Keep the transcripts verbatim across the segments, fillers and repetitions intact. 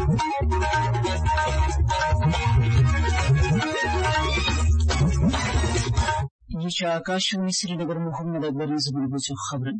ये आकाशवाणी श्रीनगर मोहम्मद अकबर जबरदस्त खबर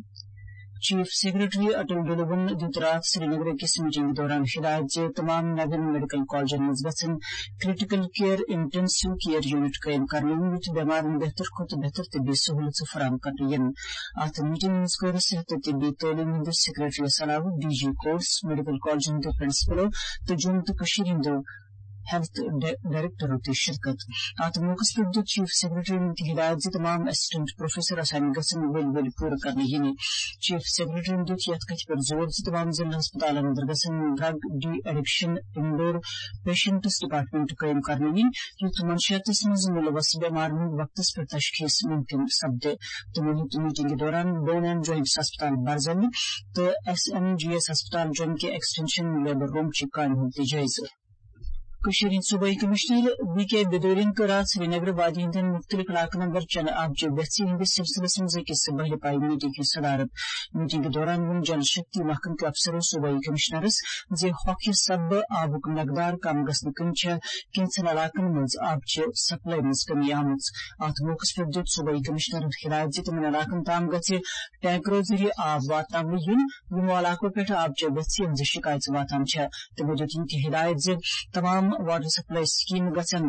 चीफ सेक्रेटरी अटल डुलबन दित रात श्रीनगर किस मीटिंग के दौरान हिदायत जे तमाम नगन मेडिकल कॉलेजन मज गसन critical care intensive care unit कायम करने युत बीमार बेहतर खुद बेहतर तिब्बी सहूलत फराम करने अत मीटिंग मज कर सेहत तिब्बी तालीम हंद सेक्रेटरी सलाह डीजी कोर्स मेडिकल कॉलेजन के प्रिंसिपलों तो जम्मू तो कशीर हंद हेल्थ डायरेक्टर होती शिरकत आत मौकस पर चीफ सेक्रेटरी ने हिदायत से तमाम असिस्टेंट प्रोफेसर असाइन गसन वेल वेल पूरा करने ही ने चीफ सेक्रेटरी ने यथ कथ पर जोर से तमाम जिला अस्पताल अंदर गसन drug de addiction indoor patients department कायम करने ही युत मंशियात मज मुलवस बीमार वक्त पर तशखीस मुमकिन सपदे तो मीटिंग के दौरान बोन एंड जॉइंट्स अस्पताल बरजन तो एस एम जी एस अस्पताल जन के एक्सटेंशन लेबर रूम ची कायम होती जायज कशीर सूबाई कमिश्नर बी के बेदोरिन को रात श्रीनगर वादी हिंदन मुख्तलिफ इलाकों नंबर चन आप जो बहसी हिंदी सिलसिले से किस बहले पाई मीटिंग की सदारत मीटिंग के दौरान वो जल शक्ति महकम के अफसरों सूबाई कमिश्नरस जे हॉकी सब आबुक नकदार कम गसन कंच किंसन इलाकन मज आब सप्लाई मज कमी आमज आत मौकस पर दुत सूबाई कमिश्नर हिदायत जे तमन इलाकन ताम गचे टैंकरों जरिए आब वाताम यून यमो इलाकों पे आब जो बहसी हम शिकायत वाताम तब की हिदायत जे तमाम वाटर सप्लाई स्कीम गसन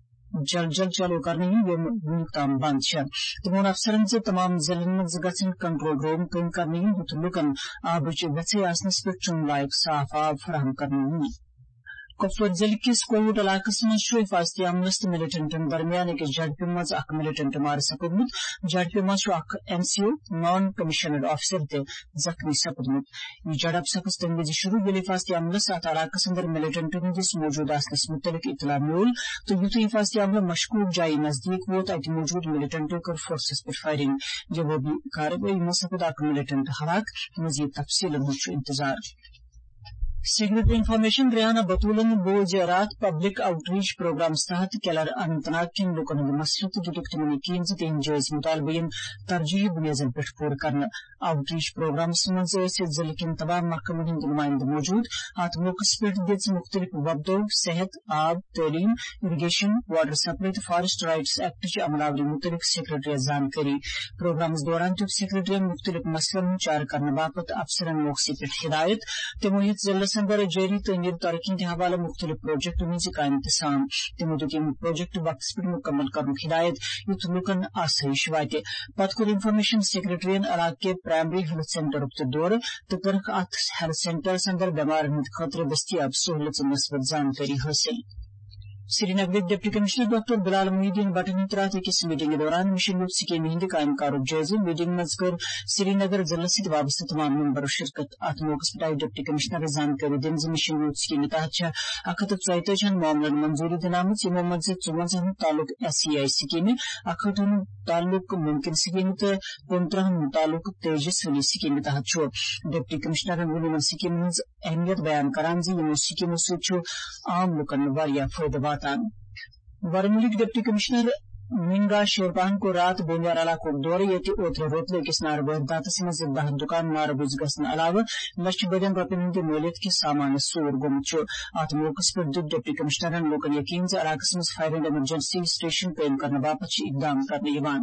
जल जल चालू करने वुनताम बंद तमोन अफसरन से तमाम जिलन मज गसन कंट्रोल रूम कम करने लुकन आब गचे आसनस पे चुन लायक साफ आब फराहम करने कुपवारा जिले के कोवुट इलाकस मज हिफाजती अमलस तो मिलिटेंटन दरमियान एक झड़पे मज अख मिलिटेंट मार सपदमुत झड़पे मज अख एमसीओ नॉन कमिश्नर्ड ऑफिसर ते जख्मी सपदमुत यह झड़प सकस तंग बजे शुरू ये हिफाजती अमलस अत इलाकस अंदर मिलिटेंट हंदिस मौजूद आसनस मुतलिक इतला मिल तो युत हिफाजती अमल मशकूक जाई नजदीक वोत अत मौजूद मिलिटेंटों कर फोर्सेस पर फायरिंग जवाबी कार्रवाई में सपद अख मिलिटेंट हलाक मजीद तफसील इंतजार सेक्रेटरी इन्फॉर्मेशन रियाना बतूलन बोज रात पब्लिक आउटरीच प्रोग्राम तहत केलर अनंतनाग किन लोकन मसलत दुटक तमनी कीन तीन जायज मुतालबीन तरजीह बुनियादन पे पूर करना आउटरीच प्रोग्राम मज जिले किन तमाम महकमों हंद नुमाइंद मौजूद अत मौकस पे दिज मुख्तलिफ वबदों सेहत आब तालीम इरीगेशन वाटर सप्लाई तो फॉरेस्ट राइट्स एक्ट च अमलावरी मुतलिक सेक्रेटरी जानकारी प्रोग्राम दौरान तब सेक्रेटरी मुख्तलिफ मसलन चार करने बापत अफसरन मौकसी पे हिदायत तमोहित जिले अंदर जारी तमीर तरक्की के हवाले मुख्तलिफ प्रोजेक्ट में का इंतजाम तमुद प्रोजेक्ट वक्त पर मुकम्मल कर हिदायत युत लुकन आसाइश वाते पतकुर इन्फॉर्मेशन सेक्रेटरियन इलाके प्राइमरी हेल्थ सेंटर दौर तो कर्क अत हेल्थ सेंटर अंदर बीमार खतर दस्तियाब सहूलत नस्बत जानकारी हासिल Srinagar deputy commissioner doctor Bilal Mohiuddin बटन रात किस मीटिंग के दौरान मिशन यूथ स्कीम हिंद कायम कारुक जायजे मीटिंग मजकर श्रीनगर जिले से वाबस्ता तमाम मेंबर शिरकत अत मौकस पर डिप्टी कमिश्नर जानकारी दिन मिशन यूथ स्कीम तहत अखत चौतन मामलन मंजूरी दिन आम यमो मज चुवंजह तालुक एस सी आई स्कीम अखट तालुक मुमकिन स्कीम तो पंद्रह तालुक तेजस्विनी स्कीम तहत डिप्टी कमिश्नर वोन स्कीम हज अहमियत बयान करान यमो स्कीमों से आम लुकन वारिया फायदा वरमुलिक डिप्टी कमिश्नर मिंगा शेरपान को रात बोनियार इलाकों दौरे ये ओत्र रोतले किसनार बहदात मज बह दुकान मार बुज गसन अलावा लक्ष बदन रुपये मोलियत के सामान सोर गुमचो अत मौकस पर दुख डिप्टी कमिश्नर लोकन यकीन इलाकस मज फायर एंड इमरजेंसी स्टेशन कायम करने बापत इकदाम करने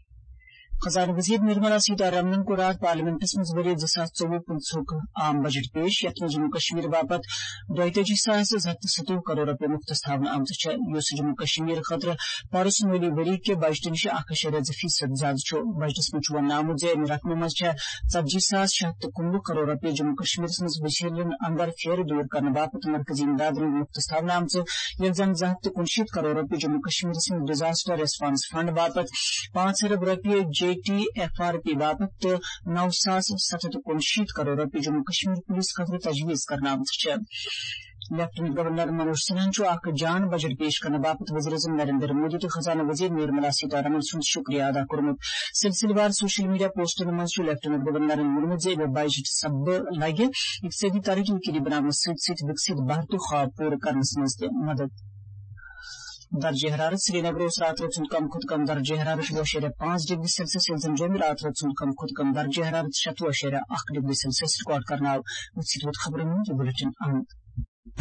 खजाना वजीर निर्मला सीतारमण को रात पार्लियामेंट मज वरी जसास चौवह पंचुक आम बजट पेश यथ जम्मू कश्मीर बापत दोतजी सास सतुह करोड़ रुपये मुख्त थावन आमत जम्मू कश्मीर खतर परस मोली वरी के बजट नश अशर फीसद ज्यादा बजटस मज वन आमुत रकम मज षी सास शह कुनवह करोड़ रुपये जम्मू कश्मीर मज वजीरन अंदर फेर दूर करने बापत मरकजी इमदाद मुख्त थावन आमत जन जह कुनशीत करोड़ रुपये Jammu Kashmir disaster response fund बापत पांच अरब रुपये J T F R P बाबत नौ सास सतत कुनशीत करोड़ रुपये जम्मू कश्मीर पुलिस खतर तजवीज करना लेफ्टिनेंट गवर्नर मनोज सिन्हा अख जान बजट पेश करने बापत वज़ीर आज़म नरेंद्र मोदी तो खजाना वजीर निर्मला सीतारमण सुंद शुक्रिया अदा कर्मुत सिलसिलेवार सोशल मीडिया पोस्टर मज लेफ्टिनेंट गवर्नर वोनमुत बजट सब लगे इकतदी तरक्की के बनाने सत विकसित भारत ख्वाब पूरा करने मज मदद दर्जे हरारत श्रीनगर रात रचुन कम खुद कम दर्जे हरारत वशेर पांच डिग्री सेल्सियस जम रात रचुन कम खुद कम दर्जे हरारत शत वशेर अख डिग्री सेल्सियस रिकॉर्ड करना खबर बुलेटिन